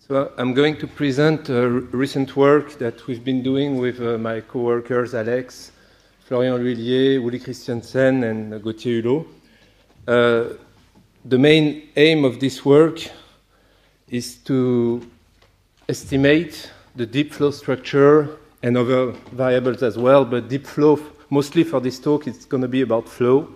So I'm going to present recent work that we've been doing with my co-workers Alex, Florian L'Huillier, Uli Christiansen, and Gauthier Hulot. The main aim of this work is to estimate the deep flow structure and other variables as well, but deep flow, mostly for this talk, it's going to be about flow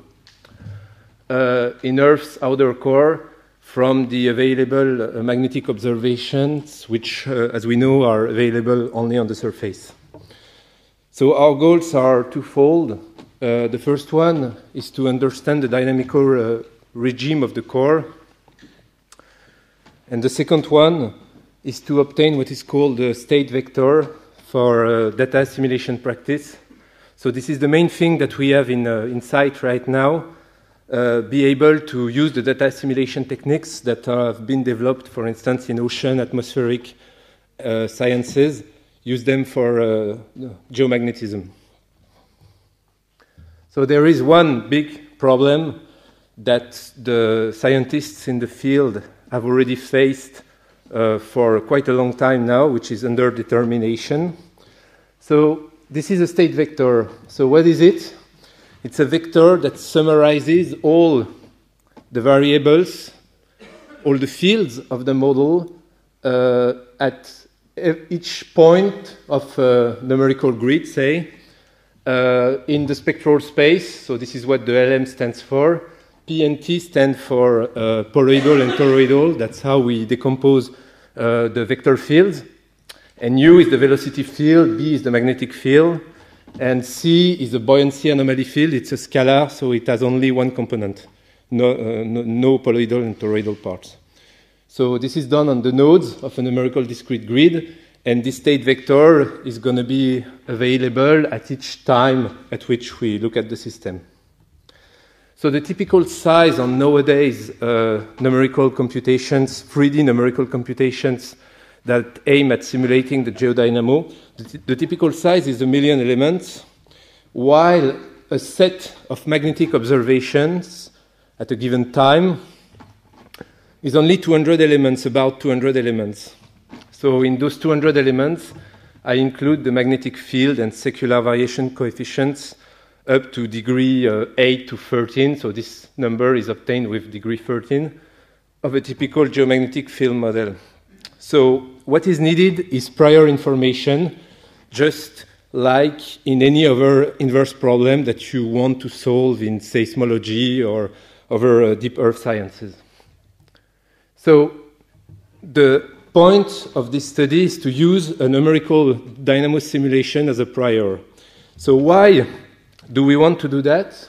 in Earth's outer core from the available magnetic observations, which, as we know, are available only on the surface. So our goals are twofold. The first one is to understand the dynamical regime of the core. And the second one is to obtain what is called a state vector for data assimilation practice. So this is the main thing that we have in sight right now. Be able to use the data assimilation techniques that have been developed, for instance, in ocean atmospheric sciences, use them for geomagnetism. So there is one big problem that the scientists in the field have already faced for quite a long time now, which is underdetermination. So this is a state vector. So what is it? It's a vector that summarizes all the variables, all the fields of the model at each point of a numerical grid, say, in the spectral space. So this is what the LM stands for. P and T stand for poloidal and toroidal. That's how we decompose the vector fields. And U is the velocity field, B is the magnetic field, and C is the buoyancy anomaly field. It's a scalar, so it has only one component, no poloidal and toroidal parts. So this is done on the nodes of a numerical discrete grid, and this state vector is going to be available at each time at which we look at the system. So the typical size on nowadays numerical computations, 3D numerical computations that aim at simulating the geodynamo, the typical size is 1 million elements, while a set of magnetic observations at a given time is only 200 elements, about 200 elements. So in those 200 elements, I include the magnetic field and secular variation coefficients up to degree 8 to 13, so this number is obtained with degree 13, of a typical geomagnetic field model. So what is needed is prior information, just like in any other inverse problem that you want to solve in seismology or other deep earth sciences. So the point of this study is to use a numerical dynamo simulation as a prior. So why do we want to do that?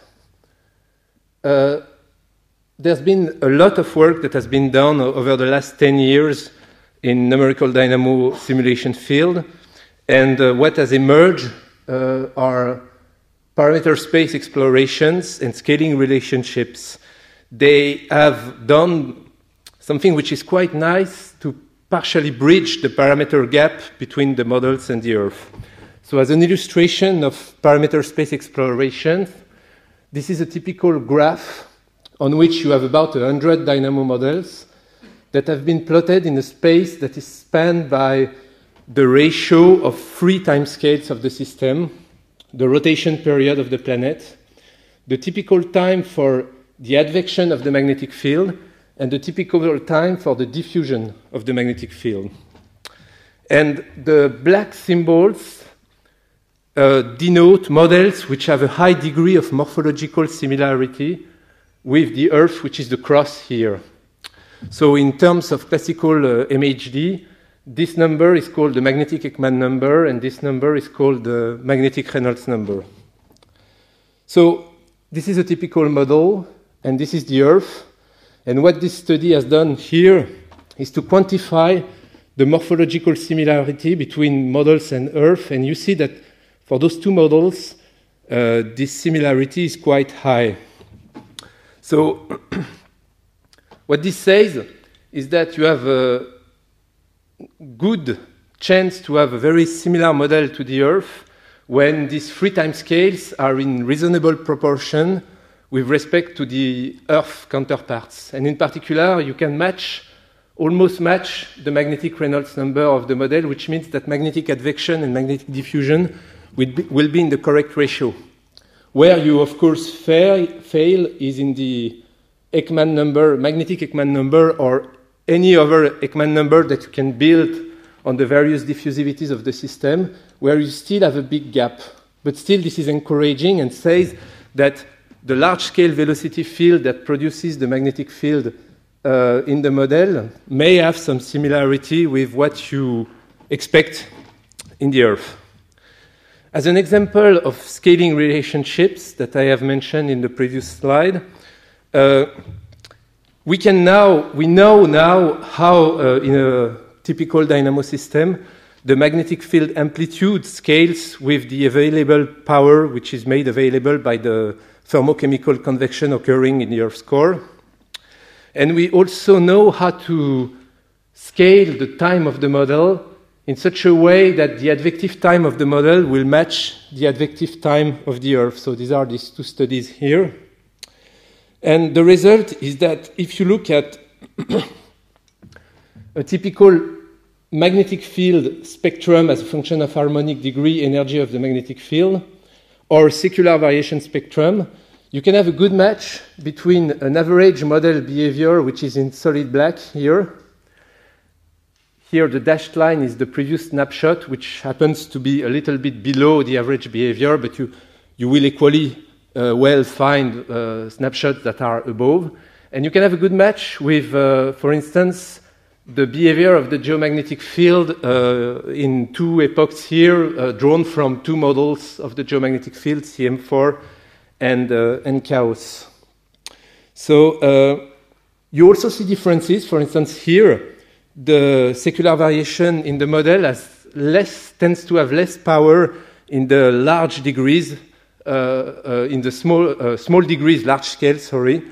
There's been a lot of work that has been done over the last 10 years in numerical dynamo simulation field, and what has emerged are parameter space explorations and scaling relationships. They have done something which is quite nice to partially bridge the parameter gap between the models and the Earth. So as an illustration of parameter space exploration, this is a typical graph on which you have about 100 dynamo models that have been plotted in a space that is spanned by the ratio of 3 timescales of the system, the rotation period of the planet, the typical time for the advection of the magnetic field, and the typical time for the diffusion of the magnetic field. And the black symbols denote models which have a high degree of morphological similarity with the Earth, which is the cross here. So in terms of classical MHD, this number is called the magnetic Ekman number, and this number is called the magnetic Reynolds number. So this is a typical model, and this is the Earth. And what this study has done here is to quantify the morphological similarity between models and Earth, and you see that for those two models, this similarity is quite high. So what this says is that you have a good chance to have a very similar model to the Earth when these 3 timescales are in reasonable proportion with respect to the Earth counterparts. And in particular, you can match almost match the magnetic Reynolds number of the model, which means that magnetic advection and magnetic diffusion will be in the correct ratio. Where you, of course, fail is in the Ekman number, magnetic Ekman number, or any other Ekman number that you can build on the various diffusivities of the system, where you still have a big gap. But still, this is encouraging and says that the large-scale velocity field that produces the magnetic field in the model may have some similarity with what you expect in the Earth. As an example of scaling relationships that I have mentioned in the previous slide, we know now how in a typical dynamo system the magnetic field amplitude scales with the available power which is made available by the thermochemical convection occurring in the Earth's core. And we also know how to scale the time of the model in such a way that the advective time of the model will match the advective time of the Earth. So these are these two studies here. And the result is that if you look at a typical magnetic field spectrum as a function of harmonic degree energy of the magnetic field, or secular variation spectrum, you can have a good match between an average model behavior, which is in solid black here. Here, the dashed line is the previous snapshot, which happens to be a little bit below the average behavior, but you will equally well find snapshots that are above. And you can have a good match with, for instance, the behavior of the geomagnetic field in two epochs here, drawn from two models of the geomagnetic field, CM4 and Chaos. So you also see differences. For instance, here, the secular variation in the model tends to have less power in the large degrees, in the small degrees, large scale, sorry,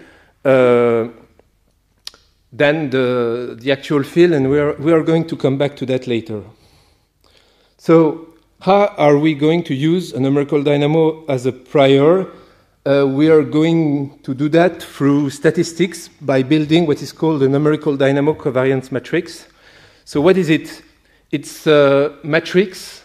than the actual field, and we are going to come back to that later. So how are we going to use a numerical dynamo as a prior? We are going to do that through statistics by building what is called a numerical dynamo covariance matrix. So what is it? It's a matrix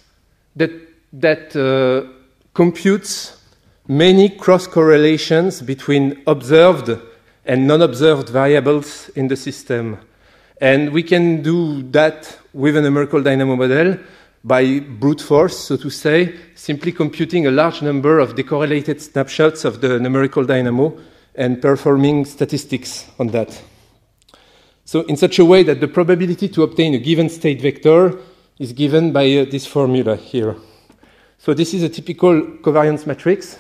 that computes many cross-correlations between observed and non-observed variables in the system. And we can do that with a numerical dynamo model by brute force, so to say, simply computing a large number of decorrelated snapshots of the numerical dynamo and performing statistics on that. So in such a way that the probability to obtain a given state vector is given by this formula here. So this is a typical covariance matrix.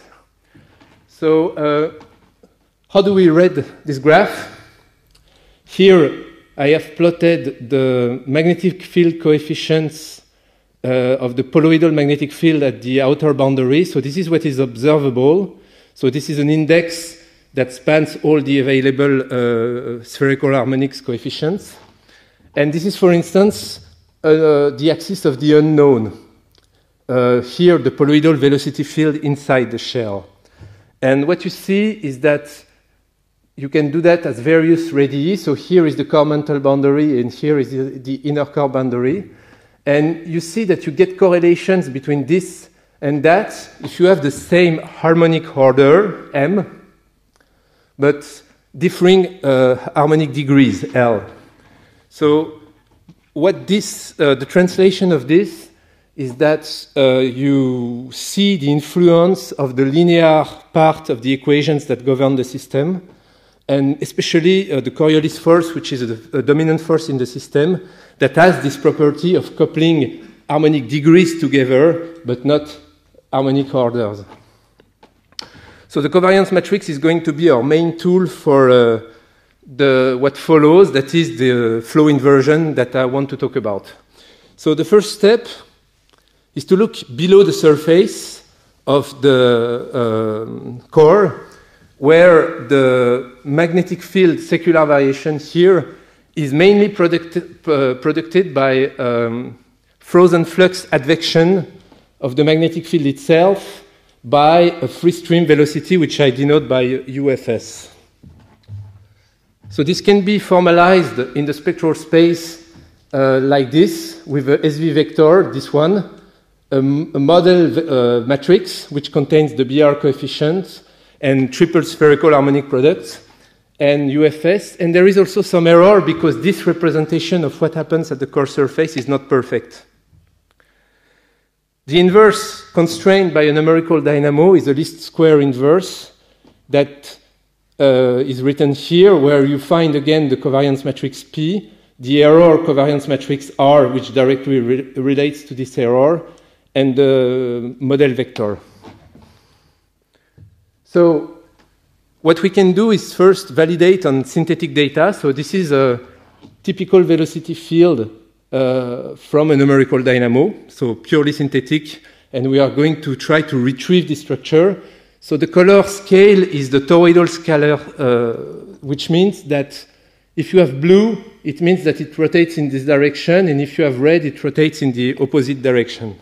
So how do we read this graph? Here I have plotted the magnetic field coefficients of the poloidal magnetic field at the outer boundary. So this is what is observable. So this is an index that spans all the available spherical harmonics coefficients. And this is, for instance, the axis of the unknown. Here, the poloidal velocity field inside the shell. And what you see is that you can do that as various radii. So here is the core mantle boundary, and here is the inner core boundary. And you see that you get correlations between this and that if you have the same harmonic order, M, but differing harmonic degrees, L. So what the translation of this is that you see the influence of the linear part of the equations that govern the system, and especially the Coriolis force, which is a dominant force in the system, that has this property of coupling harmonic degrees together, but not harmonic orders. So the covariance matrix is going to be our main tool for what follows, that is the flow inversion that I want to talk about. So the first step is to look below the surface of the core, where the magnetic field secular variation here is mainly produced by frozen flux advection of the magnetic field itself by a free stream velocity, which I denote by UFS. So this can be formalized in the spectral space like this, with a SV vector, this one, a model matrix which contains the BR coefficients and triple spherical harmonic products, and UFS. And there is also some error because this representation of what happens at the core surface is not perfect. The inverse constrained by a numerical dynamo is a least square inverse that is written here, where you find again the covariance matrix P, the error covariance matrix R, which directly relates to this error, and the model vector. So what we can do is first validate on synthetic data. So this is a typical velocity field from a numerical dynamo, so purely synthetic, and we are going to try to retrieve this structure. So the color scale is the toroidal scalar, which means that if you have blue, it means that it rotates in this direction, and if you have red, it rotates in the opposite direction.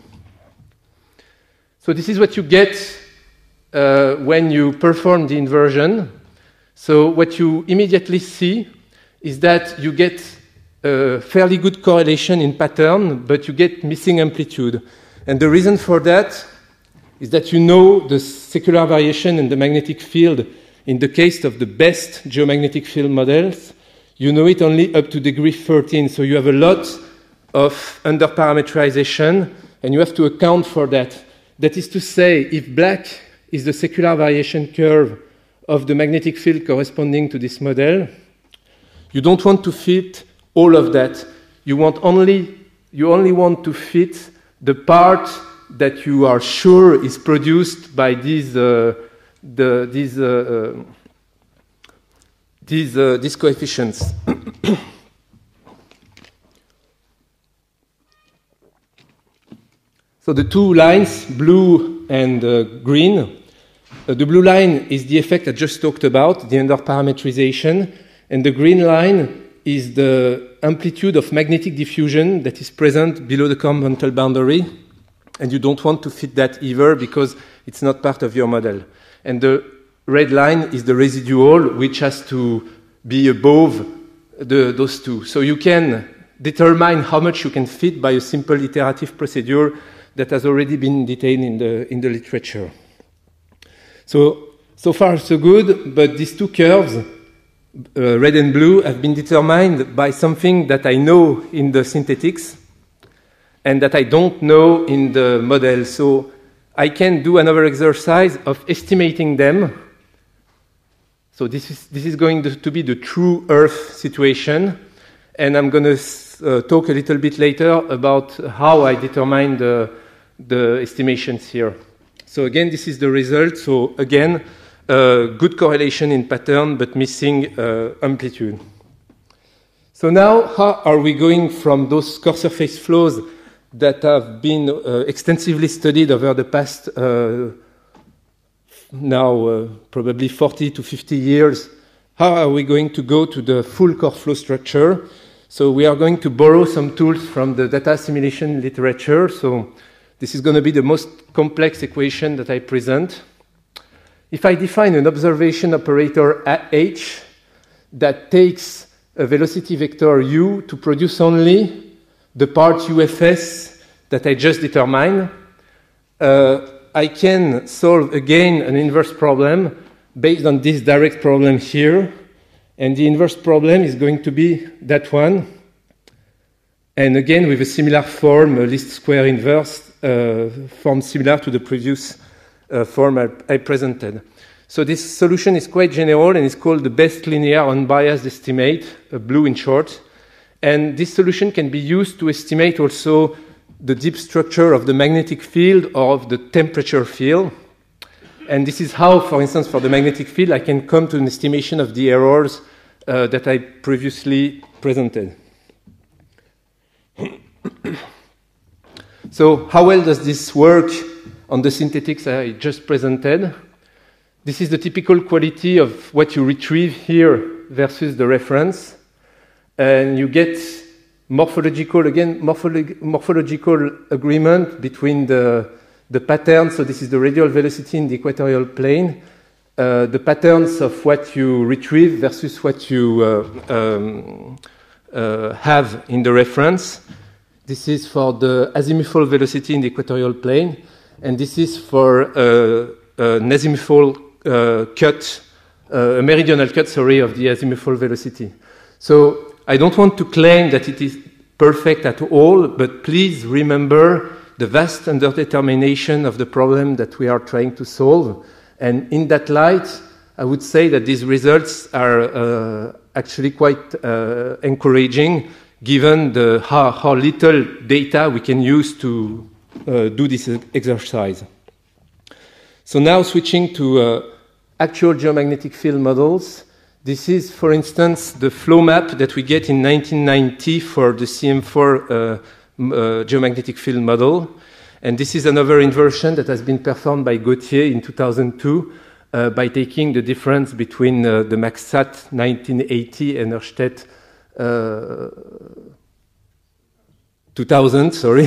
So this is what you get when you perform the inversion. So what you immediately see is that you get a fairly good correlation in pattern, but you get missing amplitude. And the reason for that is that you know the secular variation in the magnetic field in the case of the best geomagnetic field models. You know it only up to degree 13, so you have a lot of underparametrization, and you have to account for that. That is to say, if black is the secular variation curve of the magnetic field corresponding to this model, you don't want to fit all of that. You only want to fit the part that you are sure is produced by these coefficients. So the two lines, blue and green, the blue line is the effect I just talked about, the underparametrization, and the green line is the amplitude of magnetic diffusion that is present below the conventional boundary, and you don't want to fit that either because it's not part of your model. And the red line is the residual, which has to be above those two. So you can determine how much you can fit by a simple iterative procedure that has already been detailed in the literature. So far so good, but these two curves, red and blue, have been determined by something that I know in the synthetics and that I don't know in the model. So I can do another exercise of estimating them. So this is going to be the true Earth situation, and I'm going to talk a little bit later about how I determine the estimations here. So again, this is the result. So again, good correlation in pattern, but missing amplitude. So now, how are we going from those core surface flows that have been extensively studied over the past probably 40 to 50 years? How are we going to go to the full core flow structure? So we are going to borrow some tools from the data assimilation literature. So this is going to be the most complex equation that I present. If I define an observation operator H that takes a velocity vector u to produce only the part UFS that I just determined, I can solve again an inverse problem based on this direct problem here. And the inverse problem is going to be that one. And again, with a similar form, a least square inverse form similar to the previous form I presented. So this solution is quite general and is called the best linear unbiased estimate, blue in short. And this solution can be used to estimate also the deep structure of the magnetic field or of the temperature field. And this is how, for instance, for the magnetic field, I can come to an estimation of the errors that I previously presented. So how well does this work on the synthetics I just presented? This is the typical quality of what you retrieve here versus the reference. And you get morphological agreement between the pattern. So this is the radial velocity in the equatorial plane the patterns of what you retrieve versus what you have in the reference. This is for the azimuthal velocity in the equatorial plane, and this is for an azimuthal cut, a meridional cut, sorry, of the azimuthal velocity. So I don't want to claim that it is perfect at all, but please remember the vast underdetermination of the problem that we are trying to solve. And in that light, I would say that these results are actually quite encouraging, given how little data we can use to do this exercise. So now switching to actual geomagnetic field models. This is, for instance, the flow map that we get in 1990 for the CM4 geomagnetic field model. And this is another inversion that has been performed by Gauthier in 2002 by taking the difference between the MaxSat 1980 and Ørsted 2000, sorry,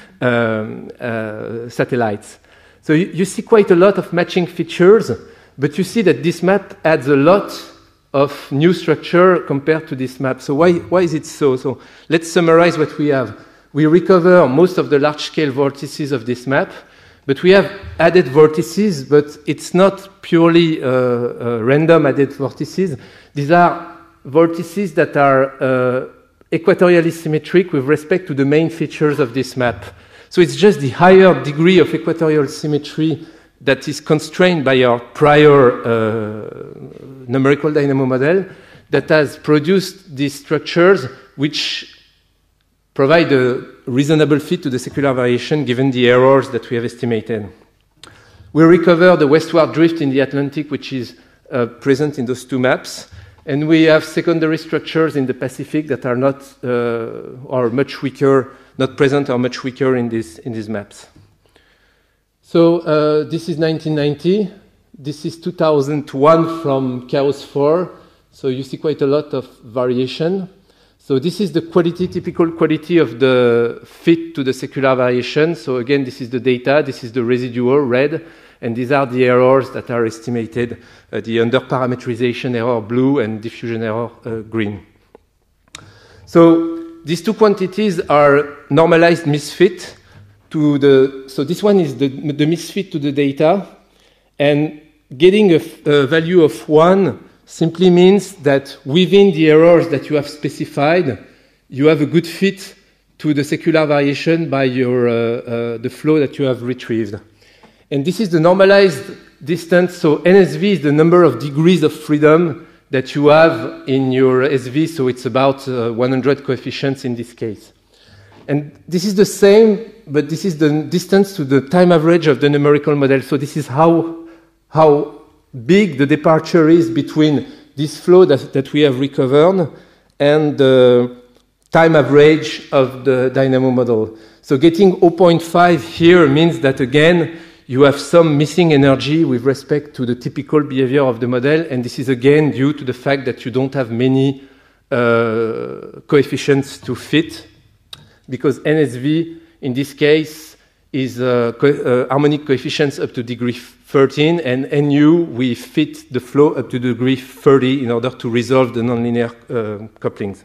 satellites. So you see quite a lot of matching features, but you see that this map adds a lot of new structure compared to this map. So why is it so? So let's summarize what we have. We recover most of the large-scale vortices of this map, but we have added vortices, but it's not purely random added vortices. These are vortices that are equatorially symmetric with respect to the main features of this map. So it's just the higher degree of equatorial symmetry that is constrained by our prior numerical dynamo model that has produced these structures which provide a reasonable fit to the secular variation given the errors that we have estimated. We recover the westward drift in the Atlantic, which is present in those two maps, and we have secondary structures in the Pacific that are not or much weaker, not present or much weaker in these maps. So this is 1990. This is 2001 from Chaos 4. So you see quite a lot of variation. So this is the quality, typical quality of the fit to the secular variation. So again, this is the data, this is the residual, red, and these are the errors that are estimated, the underparametrization error, blue, and diffusion error, green. So these two quantities are normalized misfit to the, so this one is the misfit to the data, and getting a value of 1 simply means that within the errors that you have specified, you have a good fit to the secular variation by your, the flow that you have retrieved. And this is the normalized distance. So NSV is the number of degrees of freedom that you have in your SV. So it's about 100 coefficients in this case. And this is the same, but this is the distance to the time average of the numerical model. So this is how big the departure is between this flow that we have recovered and the time average of the dynamo model. So getting 0.5 here means that, again, you have some missing energy with respect to the typical behavior of the model, and this is, again, due to the fact that you don't have many coefficients to fit, because NSV, in this case, is harmonic coefficients up to degree 13, and NU, we fit the flow up to degree 30 in order to resolve the nonlinear couplings.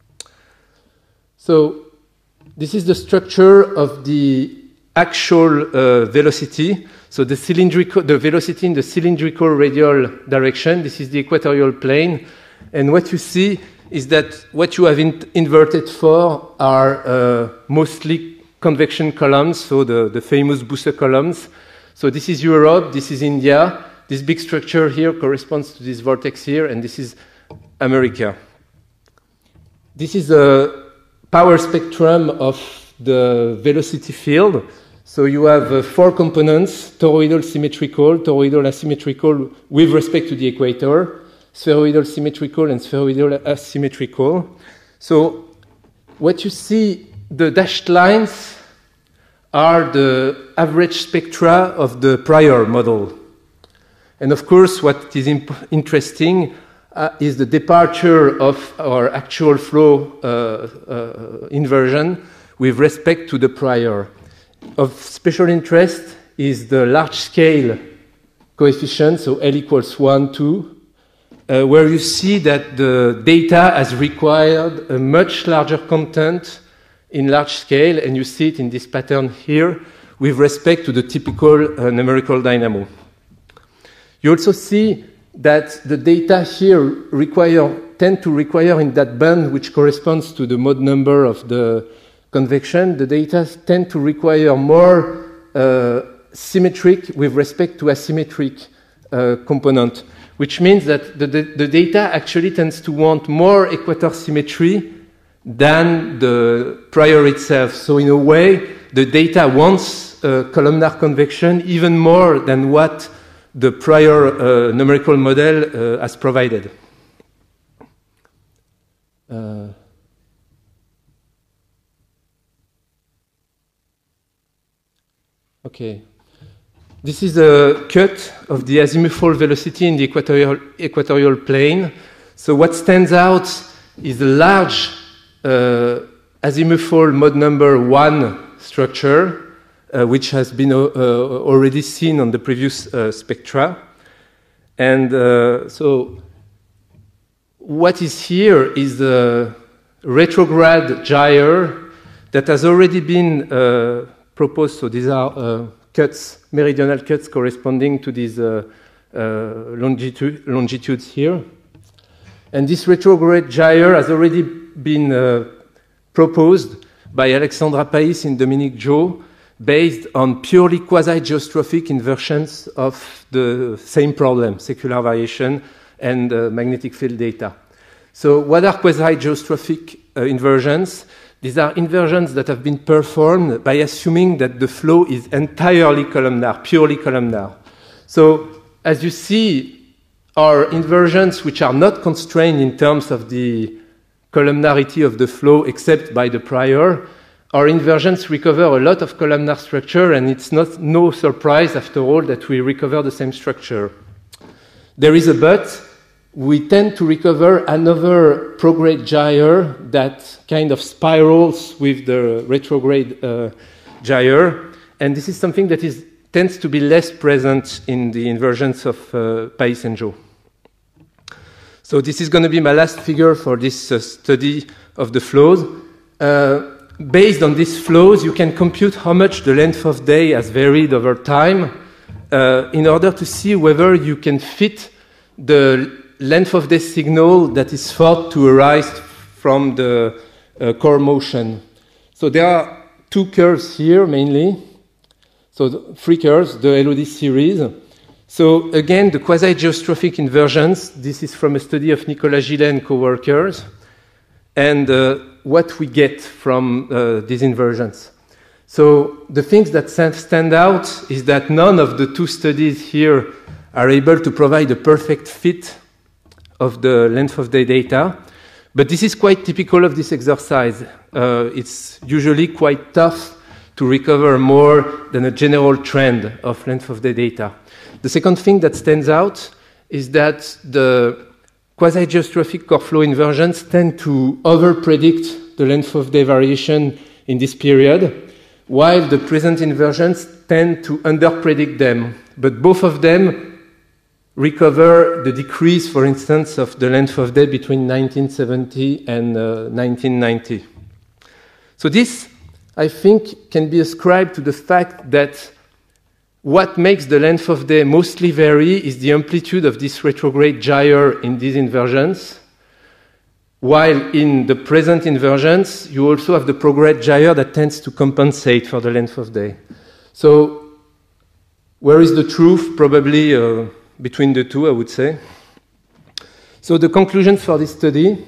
So this is the structure of the actual velocity. So the velocity in the cylindrical radial direction, this is the equatorial plane. And what you see is that what you have inverted for are mostly convection columns, so the famous Busse columns. So this is Europe, this is India. This big structure here corresponds to this vortex here, and this is America. This is a power spectrum of the velocity field. So you have 4 components: toroidal symmetrical, toroidal asymmetrical with respect to the equator, spheroidal symmetrical, and spheroidal asymmetrical. So what you see, the dashed lines are the average spectra of the prior model. And of course, what is interesting is the departure of our actual flow inversion with respect to the prior. Of special interest is the large-scale coefficients, so L equals 1, 2, where you see that the data has required a much larger content in large scale, and you see it in this pattern here with respect to the typical numerical dynamo. You also see that the data here tend to require in that band, which corresponds to the mode number of the convection, the data tend to require more symmetric with respect to asymmetric component, which means that the data actually tends to want more equator symmetry than the prior itself. So in a way, the data wants columnar convection even more than what the prior numerical model has provided. Okay. This is a cut of the azimuthal velocity in the equatorial plane. So what stands out is a large azimuthal mode number 1 structure, which has been already seen on the previous spectra. And so what is here is the retrograde gyre that has already been proposed. So these are cuts, meridional cuts corresponding to these longitudes here. And this retrograde gyre has already been proposed by Alexandra Pais and Dominique Jo, based on purely quasi-geostrophic inversions of the same problem, secular variation and magnetic field data. So what are quasi-geostrophic inversions? These are inversions that have been performed by assuming that the flow is entirely columnar, purely columnar. So as you see, our inversions which are not constrained in terms of the columnarity of the flow except by the prior, our inversions recover a lot of columnar structure, and it's no surprise after all that we recover the same structure. There is a but. We tend to recover another prograde gyre that kind of spirals with the retrograde gyre, and this is something that tends to be less present in the inversions of Pais and Jo. So this is going to be my last figure for this study of the flows. Based on these flows, you can compute how much the length of day has varied over time in order to see whether you can fit the length of day signal that is thought to arise from the core motion. So there are two curves here mainly. So three curves, the LOD series. So again, the quasi-geostrophic inversions. This is from a study of Nicolas Gillet and co-workers. And what we get from these inversions. So the things that stand out is that none of the two studies here are able to provide a perfect fit of the length of day data. But this is quite typical of this exercise. It's usually quite tough to recover more than a general trend of length of day data. The second thing that stands out is that the quasi-geostrophic core flow inversions tend to over-predict the length of day variation in this period, while the present inversions tend to under-predict them. But both of them recover the decrease, for instance, of the length of day between 1970 and 1990. So this, I think, can be ascribed to the fact that what makes the length of day mostly vary is the amplitude of this retrograde gyre in these inversions, while in the present inversions, you also have the prograde gyre that tends to compensate for the length of day. So where is the truth? Probably between the two, I would say. So the conclusions for this study.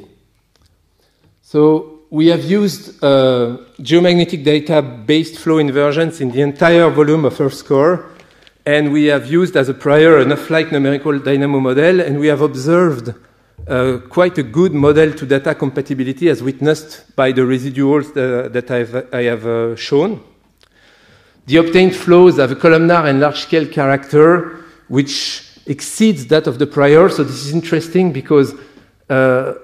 So we have used geomagnetic data-based flow inversions in the entire volume of Earth's core, and we have used as a prior an Earth-like numerical dynamo model, and we have observed quite a good model-to-data compatibility as witnessed by the residuals that I have shown. The obtained flows have a columnar and large-scale character, which exceeds that of the prior. So this is interesting because the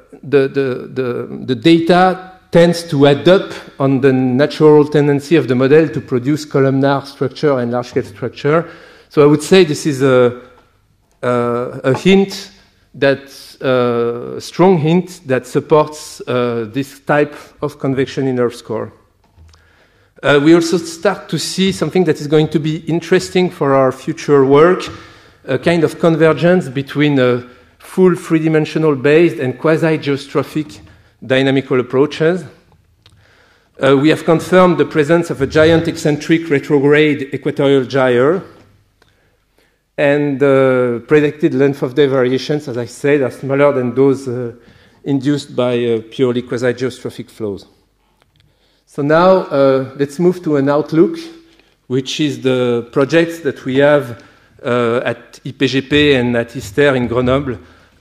data tends to add up on the natural tendency of the model to produce columnar structure and large-scale structure. So I would say this is a a hint that strong hint that supports this type of convection in Earth's core. We also start to see something that is going to be interesting for our future work, a kind of convergence between a full three-dimensional based and quasi-geostrophic dynamical approaches. We have confirmed the presence of a giant eccentric retrograde equatorial gyre, and predicted length of day variations, as I said, are smaller than those induced by purely quasi-geostrophic flows. So now let's move to an outlook, which is the projects that we have at IPGP and at ISTER in Grenoble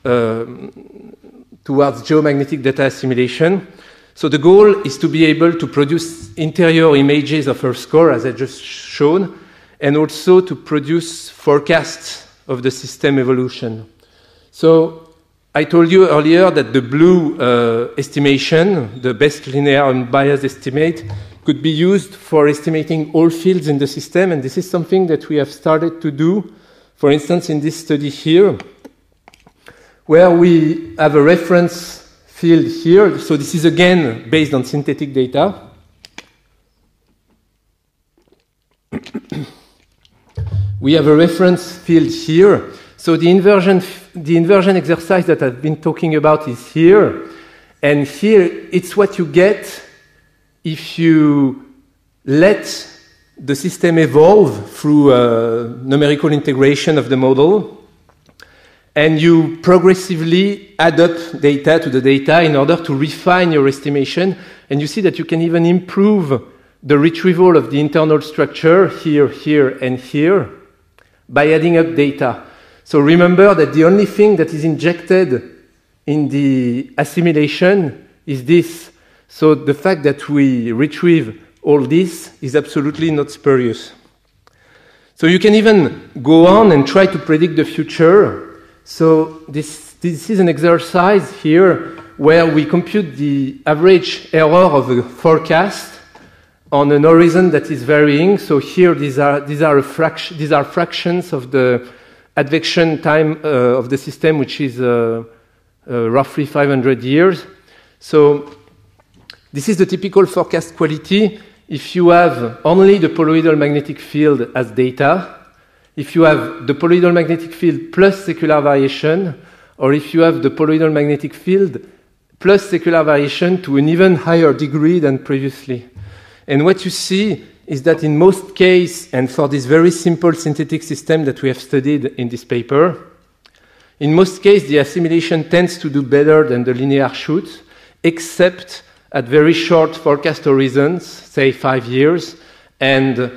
towards geomagnetic data assimilation. So the goal is to be able to produce interior images of Earth's core, as I just shown, and also to produce forecasts of the system evolution. So I told you earlier that the blue estimation, the best linear unbiased estimate, could be used for estimating all fields in the system, and this is something that we have started to do, for instance, in this study here, where we have a reference field here. So this is again based on synthetic data. We have a reference field here. So the inversion exercise that I've been talking about is here. And here it's what you get if you let the system evolve through numerical integration of the model, and you progressively add up data to the data in order to refine your estimation. And you see that you can even improve the retrieval of the internal structure here, here, and here by adding up data. So remember that the only thing that is injected in the assimilation is this. So the fact that we retrieve all this is absolutely not spurious. So you can even go on and try to predict the future. So this is an exercise here where we compute the average error of a forecast on an horizon that is varying. So here these are fractions of the advection time of the system, which is roughly 500 years. So this is the typical forecast quality if you have only the poloidal magnetic field as data, if you have the poloidal magnetic field plus secular variation, or if you have the poloidal magnetic field plus secular variation to an even higher degree than previously. And what you see is that in most cases, and for this very simple synthetic system that we have studied in this paper, in most cases the assimilation tends to do better than the linear shoot, except at very short forecast horizons, say 5 years, and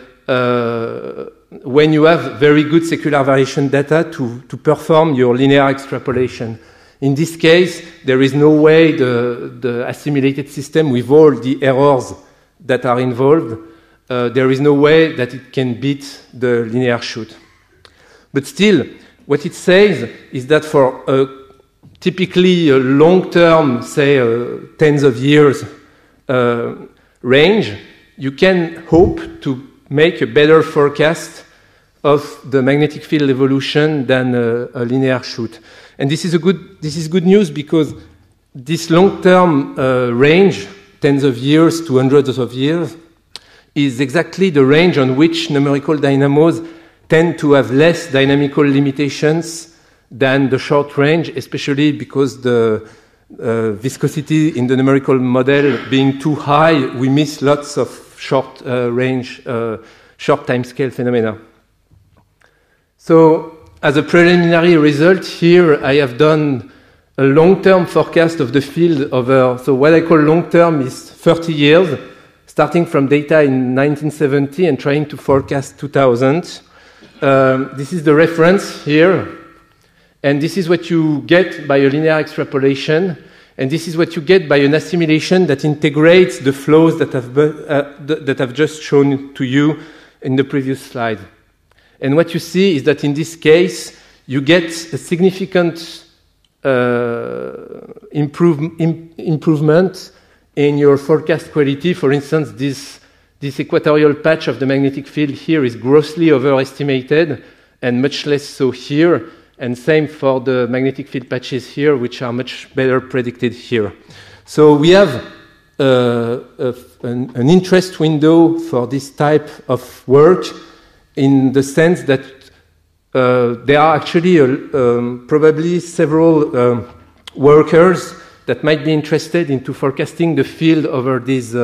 when you have very good secular variation data to perform your linear extrapolation. In this case, there is no way the assimilated system, with all the errors that are involved, there is no way that it can beat the linear shoot. But still, what it says is that for typically a long-term, say tens of years range, you can hope to make a better forecast of the magnetic field evolution than a linear shoot. And this is good news, because this long-term range, tens of years to hundreds of years, is exactly the range on which numerical dynamos tend to have less dynamical limitations than the short range, especially because the viscosity in the numerical model being too high, we miss lots of short range, short timescale phenomena. So as a preliminary result here, I have done a long-term forecast of the field over, so what I call long-term is 30 years, starting from data in 1970 and trying to forecast 2000. This is the reference here, and this is what you get by a linear extrapolation, and this is what you get by an assimilation that integrates the flows that I've just shown to you in the previous slide. And what you see is that in this case, you get a significant improvement in your forecast quality. For instance, this equatorial patch of the magnetic field here is grossly overestimated, and much less so here. and same for the magnetic field patches here, which are much better predicted here. So we have an interest window for this type of work in the sense that there are actually probably several workers that might be interested into forecasting the field over these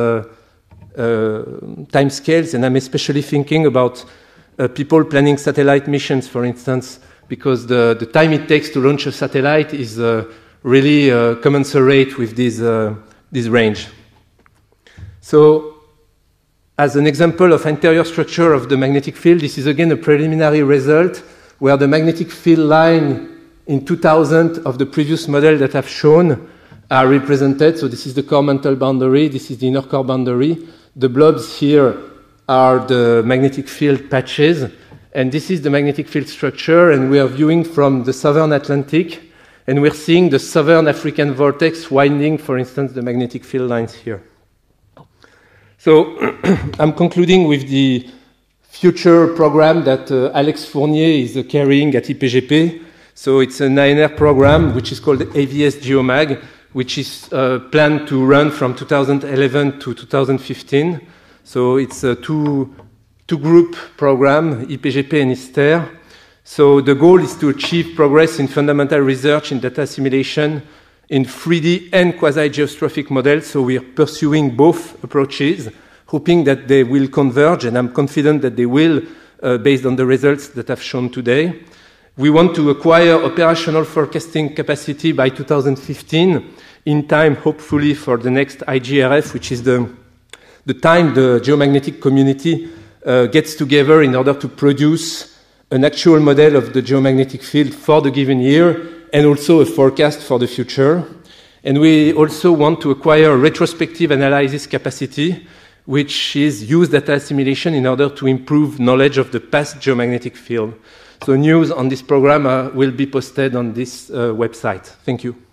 time scales, and I'm especially thinking about people planning satellite missions, for instance, because the time it takes to launch a satellite is really commensurate with this range. So, as an example of anterior structure of the magnetic field, this is again a preliminary result where the magnetic field line in 2000 of the previous model that I've shown are represented. So this is the core mantle boundary, this is the inner core boundary. The blobs here are the magnetic field patches, and this is the magnetic field structure, and we are viewing from the southern Atlantic, and we're seeing the southern African vortex winding, for instance, the magnetic field lines here. So I'm concluding with the future program that Alex Fournier is carrying at IPGP. So it's an ANR program which is called AVS GeoMag, which is planned to run from 2011 to 2015. So it's a two-group program, IPGP and ISTER. So the goal is to achieve progress in fundamental research in data assimilation in 3D and quasi-geostrophic models. So we are pursuing both approaches, hoping that they will converge, and I'm confident that they will, based on the results that I've shown today. We want to acquire operational forecasting capacity by 2015, in time, hopefully, for the next IGRF, which is the time the geomagnetic community gets together in order to produce an actual model of the geomagnetic field for the given year, and also a forecast for the future. And we also want to acquire a retrospective analysis capacity, which is use data assimilation in order to improve knowledge of the past geomagnetic field. So news on this program will be posted on this website. Thank you.